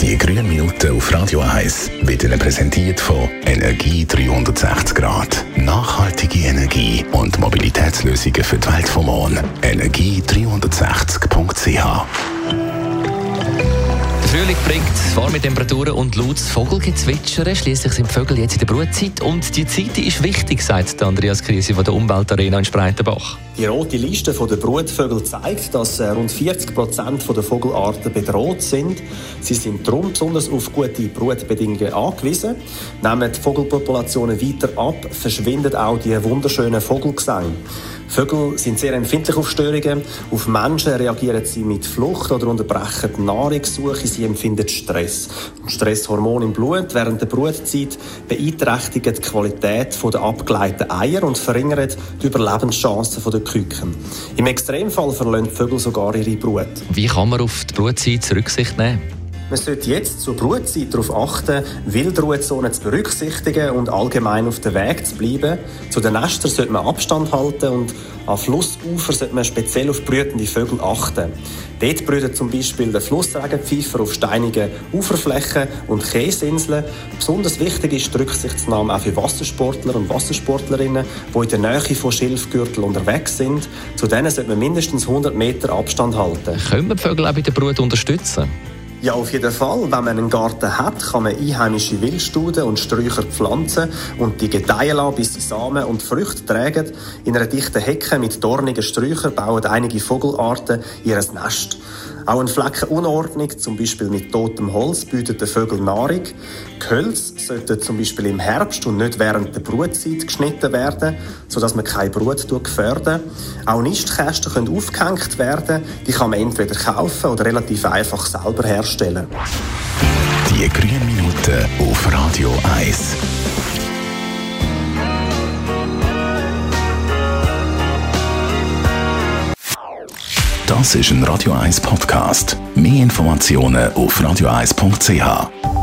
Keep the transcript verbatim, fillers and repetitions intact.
Die grünen Minuten auf Radio eins werden Ihnen präsentiert von Energie dreihundertsechzig Grad. Nachhaltige Energie und Mobilitätslösungen für die Welt vom Morgen. energie dreihundertsechzig Punkt c h. Der Frühling bringt warme Temperaturen und lautes Vogelgezwitschern. Schliesslich sind die Vögel jetzt in der Brutzeit. Und die Zeit ist wichtig, sagt Andreas Krise von der Umweltarena in Spreitenbach. Die rote Liste der Brutvögel zeigt, dass rund vierzig Prozent der Vogelarten bedroht sind. Sie sind darum besonders auf gute Brutbedingungen angewiesen. Nehmen die Vogelpopulationen weiter ab, verschwinden auch die wunderschönen Vogelgesänge. Vögel sind sehr empfindlich auf Störungen. Auf Menschen reagieren sie mit Flucht oder unterbrechen die Nahrungssuche. Sie empfinden Stress. Und Stresshormone im Blut während der Brutzeit beeinträchtigen die Qualität der abgeleiteten Eier und verringern die Überlebenschancen der Küken. Im Extremfall verlassen die Vögel sogar ihre Brut. Wie kann man auf die Brutzeit Rücksicht nehmen? Man sollte jetzt zur Brutzeit darauf achten, Wildruhezonen zu berücksichtigen und allgemein auf dem Weg zu bleiben. Zu den Nestern sollte man Abstand halten und an Flussufern sollte man speziell auf brütende Vögel achten. Dort brüten zum Beispiel der Flussregenpfeifer auf steinigen Uferflächen und Kiesinseln. Besonders wichtig ist die Rücksichtnahme auch für Wassersportler und Wassersportlerinnen, die in der Nähe von Schilfgürteln unterwegs sind. Zu denen sollte man mindestens hundert Meter Abstand halten. Können wir die Vögel auch bei der Brut unterstützen? Ja, auf jeden Fall. Wenn man einen Garten hat, kann man einheimische Wildstuden und Sträucher pflanzen und die gedeihen lassen, bis sie Samen und Früchte tragen. In einer dichten Hecke mit dornigen Sträuchern bauen einige Vogelarten ihr Nest. Auch ein Flecken Unordnung, zum Beispiel mit totem Holz, bietet den Vögeln Nahrung. Gehölze sollten zum Beispiel im Herbst und nicht während der Brutzeit geschnitten werden, sodass man keine Brut gefährden. Auch Nistkästen können aufgehängt werden. Die kann man entweder kaufen oder relativ einfach selber herstellen. Die grünen Minuten auf Radio eins. Das ist ein Radio eins Podcast. Mehr Informationen auf radio eins Punkt c h.